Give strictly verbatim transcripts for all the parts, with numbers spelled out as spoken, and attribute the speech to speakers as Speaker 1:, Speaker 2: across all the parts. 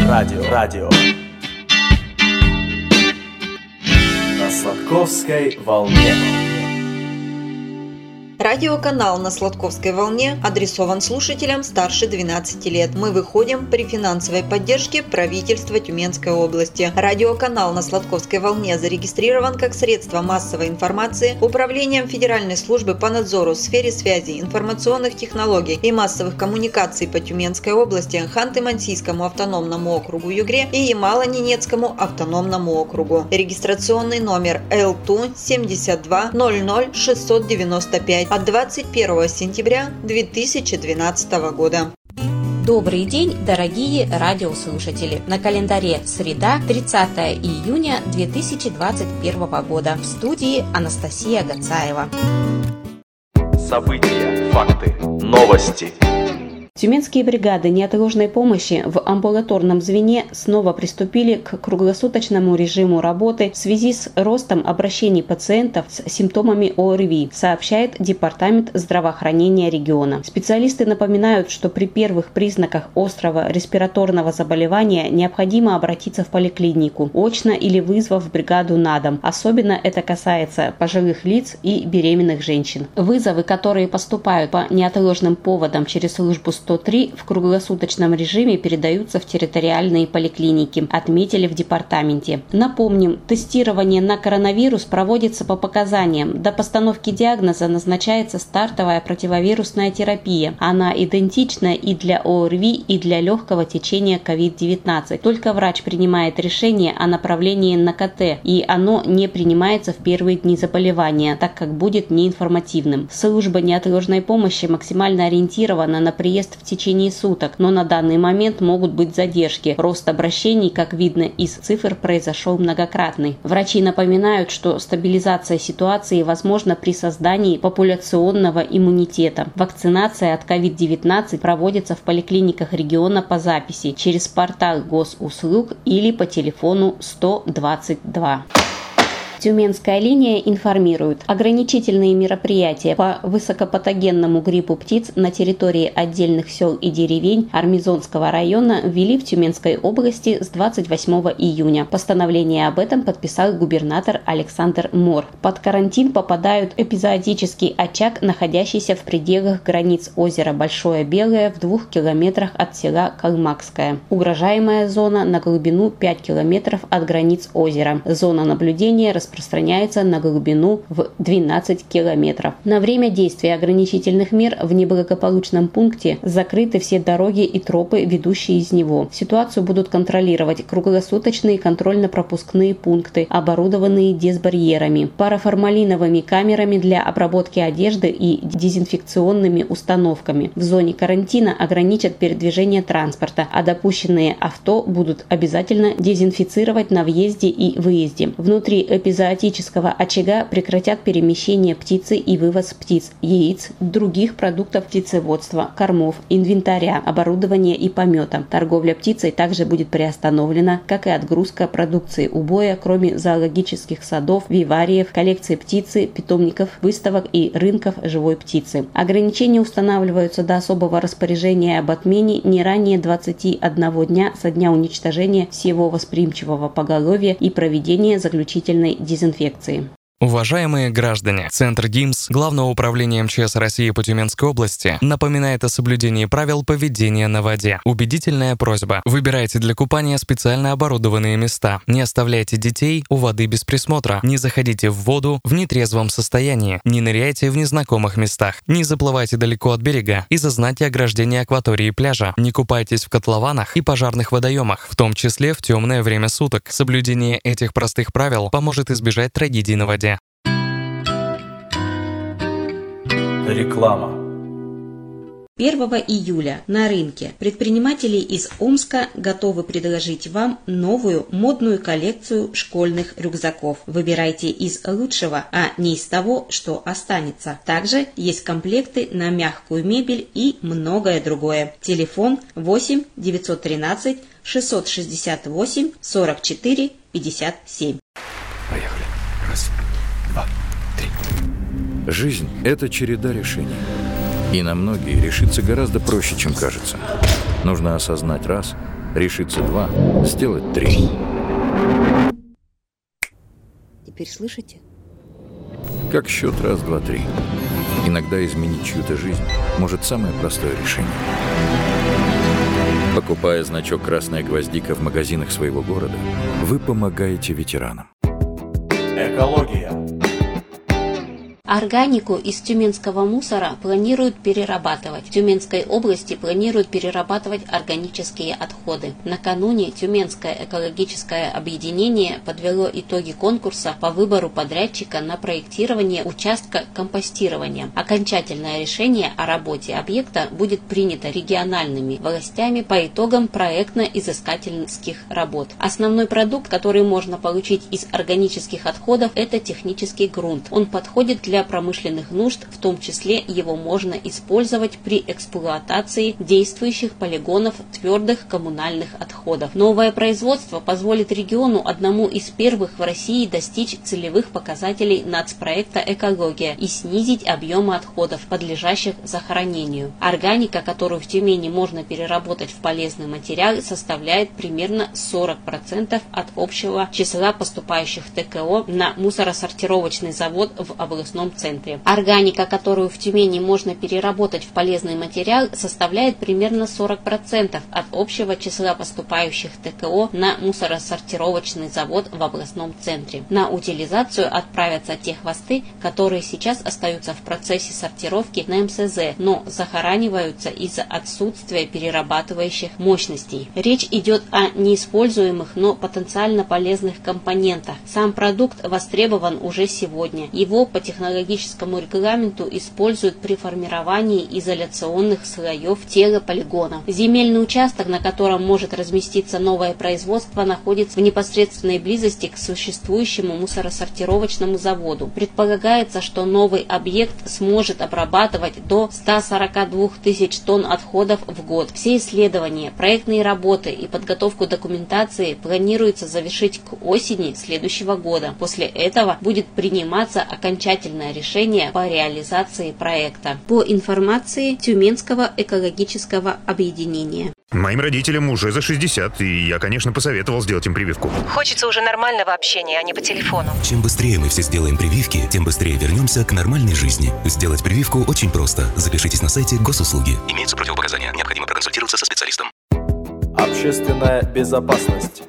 Speaker 1: радио, радио. На Сладковской волне.
Speaker 2: Радиоканал на Сладковской волне адресован слушателям старше двенадцати лет. Мы выходим при финансовой поддержке правительства Тюменской области. Радиоканал на Сладковской волне зарегистрирован как средство массовой информации Управлением Федеральной службы по надзору в сфере связи, информационных технологий и массовых коммуникаций по Тюменской области, Ханты-Мансийскому автономному округу Югре и Ямало-Ненецкому автономному округу. Регистрационный номер эл ту семьдесят два ноль ноль шестьсот девяносто пять от двадцать первого сентября две тысячи двенадцатого года.
Speaker 3: Добрый день, дорогие радиослушатели! На календаре среда, тридцатое июня две тысячи двадцать первого года. В студии Анастасия Гацаева.
Speaker 1: События, факты, новости.
Speaker 4: Тюменские бригады неотложной помощи в амбулаторном звене снова приступили к круглосуточному режиму работы в связи с ростом обращений пациентов с симптомами ОРВИ, сообщает Департамент здравоохранения региона. Специалисты напоминают, что при первых признаках острого респираторного заболевания необходимо обратиться в поликлинику, очно или вызвав бригаду на дом. Особенно это касается пожилых лиц и беременных женщин. Вызовы, которые поступают по неотложным поводам через службу сто три в круглосуточном режиме передаются в территориальные поликлиники, отметили в департаменте. Напомним, тестирование на коронавирус проводится по показаниям. До постановки диагноза назначается стартовая противовирусная терапия. Она идентична и для ОРВИ, и для легкого течения ковид девятнадцать. Только врач принимает решение о направлении на ка тэ, и оно не принимается в первые дни заболевания, так как будет неинформативным. Служба неотложной помощи максимально ориентирована на приезд в течение суток, но на данный момент могут быть задержки. Рост обращений, как видно из цифр, произошел многократный. Врачи напоминают, что стабилизация ситуации возможна при создании популяционного иммунитета. Вакцинация от ковид девятнадцать проводится в поликлиниках региона по записи через портал госуслуг или по телефону сто двадцать два. Тюменская линия информирует. Ограничительные мероприятия по высокопатогенному гриппу птиц на территории отдельных сел и деревень Армизонского района ввели в Тюменской области с двадцать восьмого июня. Постановление об этом подписал губернатор Александр Мор. Под карантин попадают эпизоотический очаг, находящийся в пределах границ озера Большое Белое в двух километрах от села Калмакское. Угрожаемая зона на глубину пять километров от границ озера. Зона наблюдения распространяется распространяется на глубину в двенадцать километров. На время действия ограничительных мер в неблагополучном пункте закрыты все дороги и тропы, ведущие из него. Ситуацию будут контролировать круглосуточные контрольно-пропускные пункты, оборудованные дезбарьерами, параформалиновыми камерами для обработки одежды и дезинфекционными установками. В зоне карантина ограничат передвижение транспорта, а допущенные авто будут обязательно дезинфицировать на въезде и выезде. Внутри эпизоотического очага прекратят перемещение птицы и вывоз птиц, яиц, других продуктов птицеводства, кормов, инвентаря, оборудования и помета. Торговля птицей также будет приостановлена, как и отгрузка продукции убоя, кроме зоологических садов, вивариев, коллекций птицы, питомников, выставок и рынков живой птицы. Ограничения устанавливаются до особого распоряжения об отмене не ранее двадцати одного дня со дня уничтожения всего восприимчивого поголовья и проведения заключительной дезинфекции.
Speaker 5: Уважаемые граждане, Центр ГИМС Главного управления эм че эс России по Тюменской области напоминает о соблюдении правил поведения на воде. Убедительная просьба. Выбирайте для купания специально оборудованные места. Не оставляйте детей у воды без присмотра. Не заходите в воду в нетрезвом состоянии. Не ныряйте в незнакомых местах. Не заплывайте далеко от берега из-за знаки ограждения акватории пляжа. Не купайтесь в котлованах и пожарных водоемах, в том числе в темное время суток. Соблюдение этих простых правил поможет избежать трагедий на воде.
Speaker 1: Реклама.
Speaker 3: первого июля на рынке предприниматели из Омска готовы предложить вам новую модную коллекцию школьных рюкзаков. Выбирайте из лучшего, а не из того, что останется. Также есть комплекты на мягкую мебель и многое другое. Телефон восемь девятьсот тринадцать шестьсот шестьдесят восемь сорок четыре пятьдесят семь.
Speaker 6: Поехали. Раз, два, три. Жизнь – это череда решений. И на многие решиться гораздо проще, чем кажется. Нужно осознать раз Решиться два, сделать три.
Speaker 2: Теперь слышите?
Speaker 6: Как счет раз, два, три. Иногда изменить чью-то жизнь может самое простое решение. Покупая значок «Красная гвоздика» в магазинах своего города, вы помогаете ветеранам.
Speaker 1: Экология.
Speaker 3: Органику из тюменского мусора планируют перерабатывать. В Тюменской области планируют перерабатывать органические отходы. Накануне Тюменское экологическое объединение подвело итоги конкурса по выбору подрядчика на проектирование участка компостирования. Окончательное решение о работе объекта будет принято региональными властями по итогам проектно-изыскательских работ. Основной продукт, который можно получить из органических отходов, это технический грунт. Он подходит для промышленных нужд, в том числе его можно использовать при эксплуатации действующих полигонов твердых коммунальных отходов. Новое производство позволит региону одному из первых в России достичь целевых показателей нацпроекта «Экология» и снизить объемы отходов, подлежащих захоронению. Органика, которую в Тюмени можно переработать в полезный материал, составляет примерно сорок процентов от общего числа поступающих в ТКО на мусоросортировочный завод в областном центре. Органика, которую в Тюмени можно переработать в полезный материал, составляет примерно сорок процентов от общего числа поступающих в ТКО на мусоросортировочный завод в областном центре. На утилизацию отправятся те хвосты, которые сейчас остаются в процессе сортировки на эм эс зэ, но захораниваются из-за отсутствия перерабатывающих мощностей. Речь идет о неиспользуемых, но потенциально полезных компонентах. Сам продукт востребован уже сегодня. Его по технологическому регламенту используют при формировании изоляционных слоев тела полигона. Земельный участок, на котором может разместиться новое производство, находится в непосредственной близости к существующему мусоросортировочному заводу. Предполагается, что новый объект сможет обрабатывать до ста сорока двух тысяч тонн отходов в год. Все исследования, проектные работы и подготовку документации планируется завершить к осени следующего года. После этого будет приниматься окончательное решение по реализации проекта. По информации Тюменского экологического объединения.
Speaker 7: Моим родителям уже за шестьдесят, и я, конечно, посоветовал сделать им прививку.
Speaker 8: Хочется уже нормального общения, а не по телефону.
Speaker 9: Чем быстрее мы все сделаем прививки, тем быстрее вернемся к нормальной жизни. Сделать прививку очень просто. Запишитесь на сайте госуслуги. Имеются противопоказания. Необходимо проконсультироваться со специалистом.
Speaker 1: Общественная безопасность.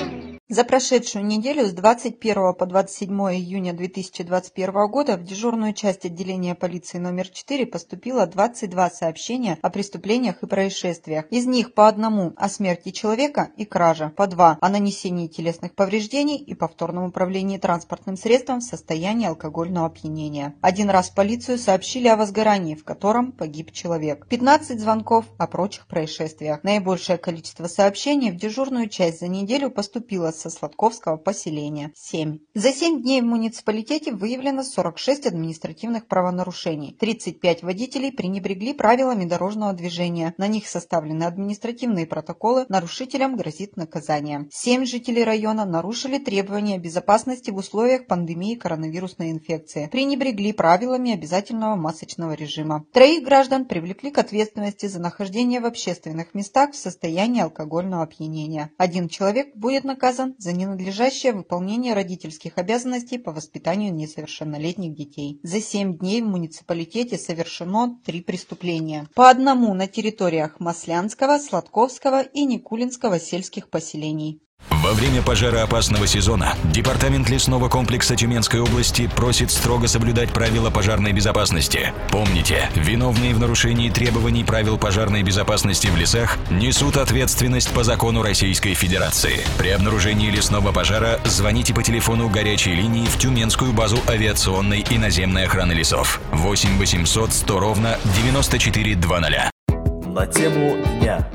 Speaker 2: За прошедшую неделю с двадцать первого по двадцать седьмое июня две тысячи двадцать первого года в дежурную часть отделения полиции номер четыре поступило двадцать два сообщения о преступлениях и происшествиях. Из них по одному о смерти человека и краже, по два о нанесении телесных повреждений и повторном управлении транспортным средством в состоянии алкогольного опьянения. Один раз в полицию сообщили о возгорании, в котором погиб человек. пятнадцать звонков о прочих происшествиях. Наибольшее количество сообщений в дежурную часть за неделю поступило со Сладковского поселения – семь. За семь дней в муниципалитете выявлено сорок шесть административных правонарушений. тридцать пять водителей пренебрегли правилами дорожного движения. На них составлены административные протоколы, нарушителям грозит наказание. семь жителей района нарушили требования безопасности в условиях пандемии коронавирусной инфекции. Пренебрегли правилами обязательного масочного режима. Троих граждан привлекли к ответственности за нахождение в общественных местах в состоянии алкогольного опьянения. Один человек будет наказан за ненадлежащее выполнение родительских обязанностей по воспитанию несовершеннолетних детей. За семь дней в муниципалитете совершено три преступления. По одному на территориях Маслянского, Сладковского и Никулинского сельских поселений.
Speaker 10: Во время пожароопасного сезона Департамент лесного комплекса Тюменской области просит строго соблюдать правила пожарной безопасности. Помните, виновные в нарушении требований правил пожарной безопасности в лесах несут ответственность по закону Российской Федерации. При обнаружении лесного пожара звоните по телефону горячей линии в Тюменскую базу авиационной и наземной охраны лесов восемь восемьсот сто ровно девяносто четыре двадцать.
Speaker 1: На тему дня.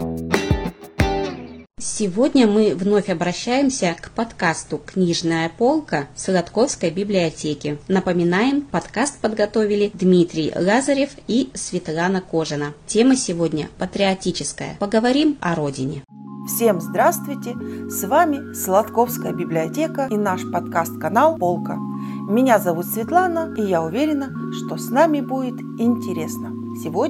Speaker 3: Сегодня мы вновь обращаемся к подкасту «Книжная полка» Сладковской библиотеки. Напоминаем, подкаст подготовили Дмитрий Лазарев и Светлана Кожина. Тема сегодня патриотическая. Поговорим о родине.
Speaker 11: Всем здравствуйте! С вами Сладковская библиотека и наш подкаст-канал «Полка». Меня зовут Светлана, и я уверена, что с нами будет интересно. Сегодня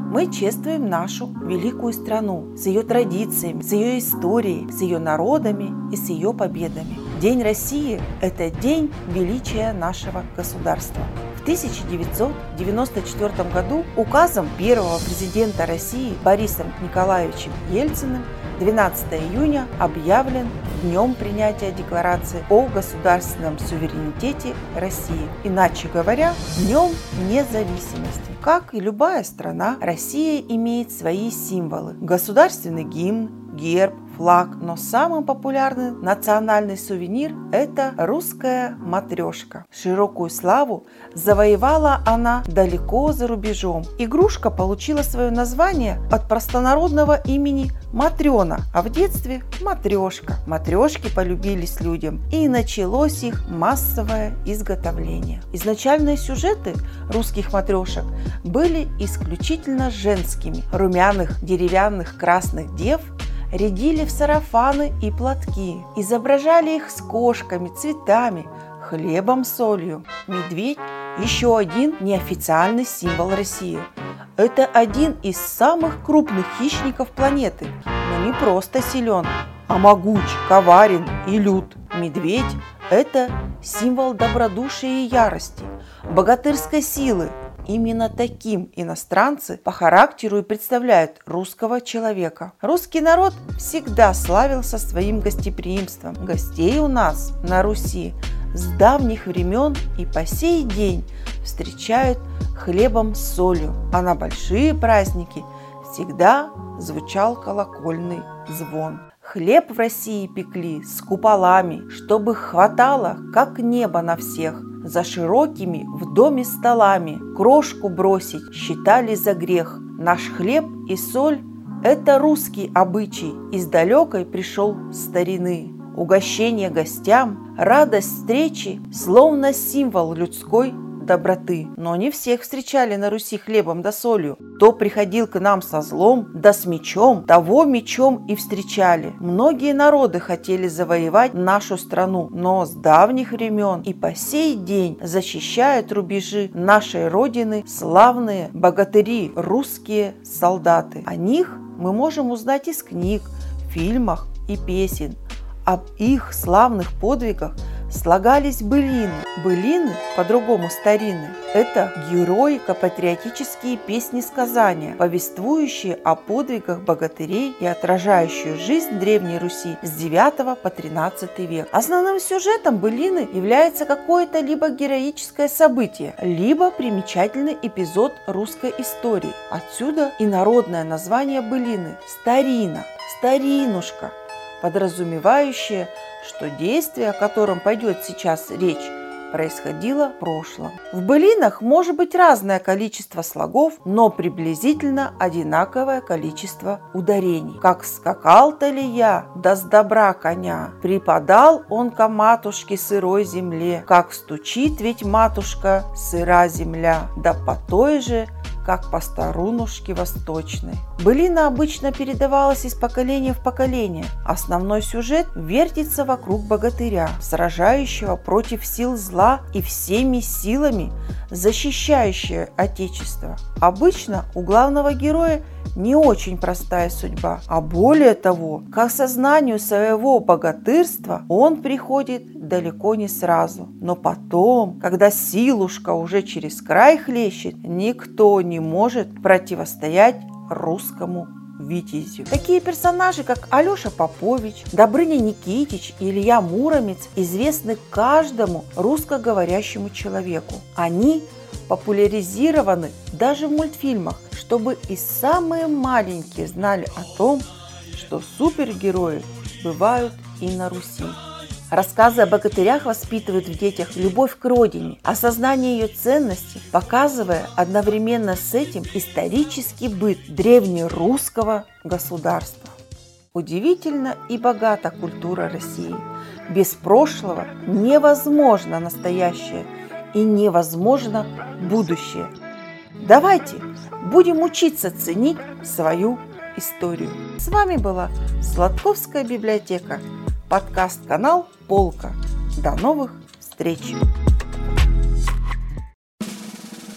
Speaker 11: мы чествуем нашу великую страну с ее традициями, с ее историей, с ее народами и с ее победами. День России – это день величия нашего государства. В тысяча девятьсот девяносто четвёртом году указом первого президента России Борисом Николаевичем Ельциным двенадцатого июня объявлен днем принятия Декларации о государственном суверенитете России. Иначе говоря, днем независимости. Как и любая страна, Россия имеет свои символы. Государственный гимн, герб, флаг, но самый популярный национальный сувенир – это русская матрешка. Широкую славу завоевала она далеко за рубежом. Игрушка получила свое название от простонародного имени Матрена, а в детстве – матрешка. Матрешки полюбились людям, и началось их массовое изготовление. Изначальные сюжеты русских матрешек были исключительно женскими. Румяных деревянных красных дев рядили в сарафаны и платки, изображали их с кошками, цветами, хлебом, солью. Медведь – еще один неофициальный символ России. Это один из самых крупных хищников планеты, но не просто силен, а могуч, коварен и лют. Медведь – это символ добродушия и ярости, богатырской силы. Именно таким иностранцы по характеру и представляют русского человека. Русский народ всегда славился своим гостеприимством. Гостей у нас на Руси с давних времен и по сей день встречают хлебом с солью, а на большие праздники всегда звучал колокольный звон. Хлеб в России пекли с куполами, чтобы хватало, как небо на всех. За широкими в доме столами крошку бросить считали за грех. Наш хлеб и соль – это русский обычай, из далекой пришел старины. Угощение гостям, радость встречи, словно символ людской доброты. Но не всех встречали на Руси хлебом да солью. Кто приходил к нам со злом да с мечом, того мечом и встречали. Многие народы хотели завоевать нашу страну, но с давних времен и по сей день защищают рубежи нашей родины славные богатыри, русские солдаты. О них мы можем узнать из книг, фильмов и песен. Об их славных подвигах слагались былины. Былины, по-другому старины, это героико-патриотические песни-сказания, повествующие о подвигах богатырей и отражающие жизнь Древней Руси с девятого по тринадцатый век. Основным сюжетом былины является какое-то либо героическое событие, либо примечательный эпизод русской истории. Отсюда и народное название былины – старина, старинушка, подразумевающее, что действие, о котором пойдет сейчас речь, происходило в прошлом. В былинах может быть разное количество слогов, но приблизительно одинаковое количество ударений. Как скакал-то ли я, да с добра коня, припадал он ко матушке сырой земле, как стучит ведь матушка сыра земля, да по той же, как по старунушке восточной. Былина обычно передавалась из поколения в поколение. Основной сюжет вертится вокруг богатыря, сражающего против сил зла и всеми силами защищающего Отечество. Обычно у главного героя не очень простая судьба, а более того, к осознанию своего богатырства он приходит далеко не сразу. Но потом, когда силушка уже через край хлещет, никто не может противостоять русскому витязю. Такие персонажи, как Алеша Попович, Добрыня Никитич и Илья Муромец, известны каждому русскоговорящему человеку. Они популяризированы даже в мультфильмах, чтобы и самые маленькие знали о том, что супергерои бывают и на Руси. Рассказы о богатырях воспитывают в детях любовь к родине, осознание ее ценности, показывая одновременно с этим исторический быт древнерусского государства. Удивительна и богата культура России. Без прошлого невозможно настоящее и невозможно будущее. Давайте будем учиться ценить свою историю. С вами была Сладковская библиотека, подкаст-канал «Полка». До новых встреч!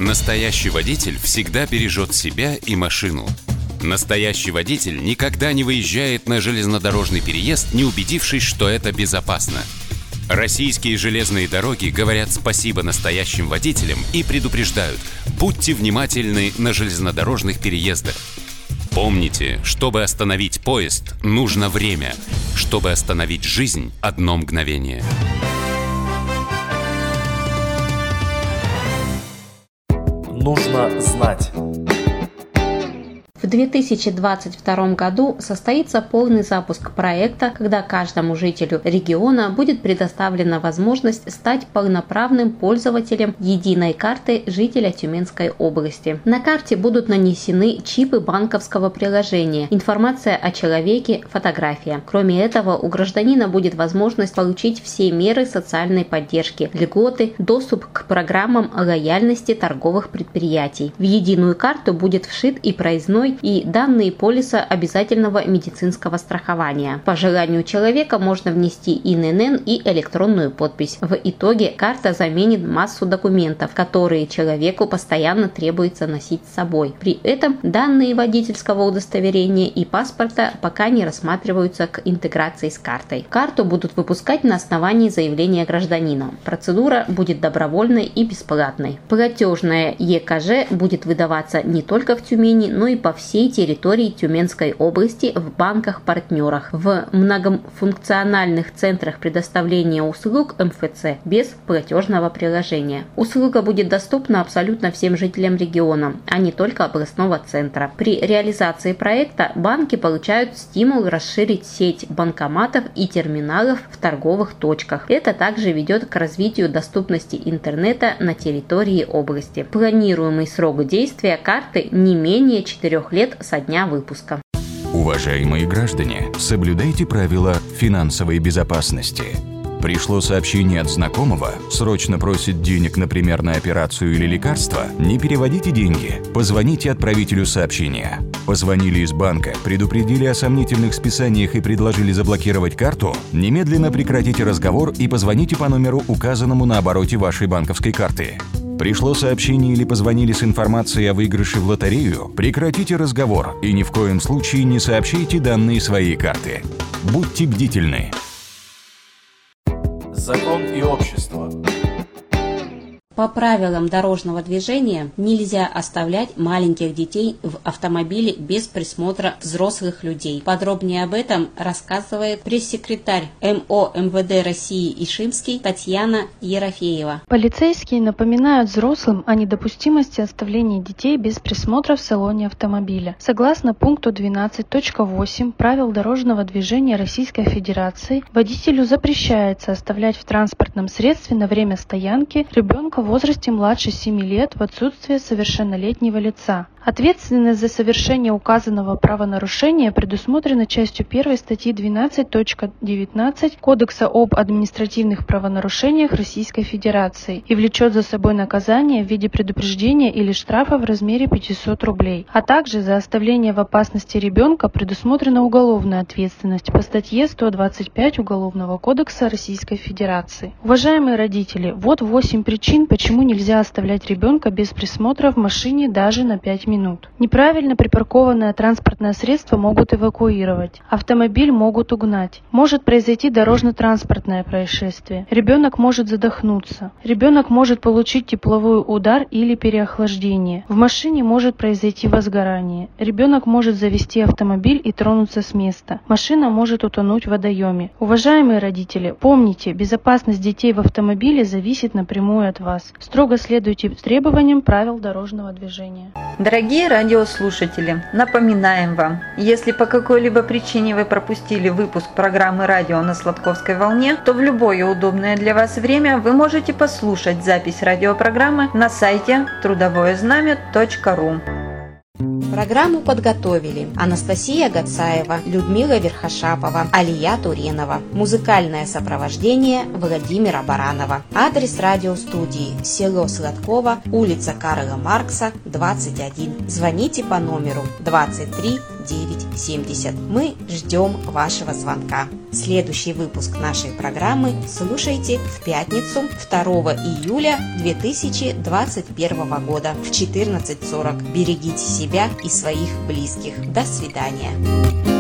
Speaker 12: Настоящий водитель всегда бережет себя и машину. Настоящий водитель никогда не выезжает на железнодорожный переезд, не убедившись, что это безопасно. Российские железные дороги говорят спасибо настоящим водителям и предупреждают: будьте внимательны на железнодорожных переездах. Помните, чтобы остановить поезд, нужно время. Чтобы остановить жизнь, одно мгновение.
Speaker 1: Нужно знать.
Speaker 4: В две тысячи двадцать втором году состоится полный запуск проекта, когда каждому жителю региона будет предоставлена возможность стать полноправным пользователем единой карты жителя Тюменской области. На карте будут нанесены чипы банковского приложения, информация о человеке, фотография. Кроме этого, у гражданина будет возможность получить все меры социальной поддержки, льготы, доступ к программам лояльности торговых предприятий. В единую карту будет вшит и проездной, и данные полиса обязательного медицинского страхования. По желанию человека можно внести ин эн эн и электронную подпись. В итоге карта заменит массу документов, которые человеку постоянно требуется носить с собой. При этом данные водительского удостоверения и паспорта пока не рассматриваются к интеграции с картой. Карту будут выпускать на основании заявления гражданина. Процедура будет добровольной и бесплатной. Платежная е ка жэ будет выдаваться не только в Тюмени, но и по всей всей территории Тюменской области в банках-партнерах, в многофункциональных центрах предоставления услуг эм эф цэ без платежного приложения. Услуга будет доступна абсолютно всем жителям региона, а не только областного центра. При реализации проекта банки получают стимул расширить сеть банкоматов и терминалов в торговых точках. Это также ведет к развитию доступности интернета на территории области. Планируемый срок действия карты не менее четырех лет со дня выпуска.
Speaker 10: Уважаемые граждане, соблюдайте правила финансовой безопасности. Пришло сообщение от знакомого, срочно просит денег, например, на операцию или лекарство? Не переводите деньги, позвоните отправителю сообщения. Позвонили из банка, предупредили о сомнительных списаниях и предложили заблокировать карту? Немедленно прекратите разговор и позвоните по номеру, указанному на обороте вашей банковской карты. Пришло сообщение или позвонили с информацией о выигрыше в лотерею? Прекратите разговор и ни в коем случае не сообщайте данные своей карты. Будьте бдительны.
Speaker 1: Закон и общество.
Speaker 3: По правилам дорожного движения нельзя оставлять маленьких детей в автомобиле без присмотра взрослых людей. Подробнее об этом рассказывает пресс-секретарь эм о эм вэ дэ России Ишимский Татьяна Ерофеева.
Speaker 13: Полицейские напоминают взрослым о недопустимости оставления детей без присмотра в салоне автомобиля. Согласно пункту двенадцать точка восемь правил дорожного движения Российской Федерации, водителю запрещается оставлять в транспортном средстве на время стоянки ребенка в возрасте младше семи лет в отсутствие совершеннолетнего лица. Ответственность за совершение указанного правонарушения предусмотрена частью первой статьи двенадцать точка девятнадцать Кодекса об административных правонарушениях Российской Федерации и влечет за собой наказание в виде предупреждения или штрафа в размере пятьсот рублей. А также за оставление в опасности ребенка предусмотрена уголовная ответственность по статье сто двадцать пять Уголовного кодекса Российской Федерации. Уважаемые родители, вот восемь причин, почему нельзя оставлять ребенка без присмотра в машине даже на пять минут. Минут. Неправильно припаркованное транспортное средство могут эвакуировать. Автомобиль могут угнать. Может произойти дорожно-транспортное происшествие. Ребенок может задохнуться. Ребенок может получить тепловой удар или переохлаждение. В машине может произойти возгорание. Ребенок может завести автомобиль и тронуться с места. Машина может утонуть в водоеме. Уважаемые родители, помните, безопасность детей в автомобиле зависит напрямую от вас. Строго следуйте требованиям правил дорожного движения.
Speaker 2: Дорогие радиослушатели, напоминаем вам, если по какой-либо причине вы пропустили выпуск программы «Радио на Сладковской волне», то в любое удобное для вас время вы можете послушать запись радиопрограммы на сайте трудовое знамя точка ру.
Speaker 3: Программу подготовили Анастасия Гацаева, Людмила Верхошапова, Алия Туренова. Музыкальное сопровождение Владимира Баранова. Адрес радиостудии: село Сладково, улица Карла Маркса, двадцать один. Звоните по номеру двадцать три девять семьдесят. Мы ждем вашего звонка. Следующий выпуск нашей программы слушайте в пятницу второго июля две тысячи двадцать первого года в четырнадцать сорок. Берегите себя и своих близких. До свидания.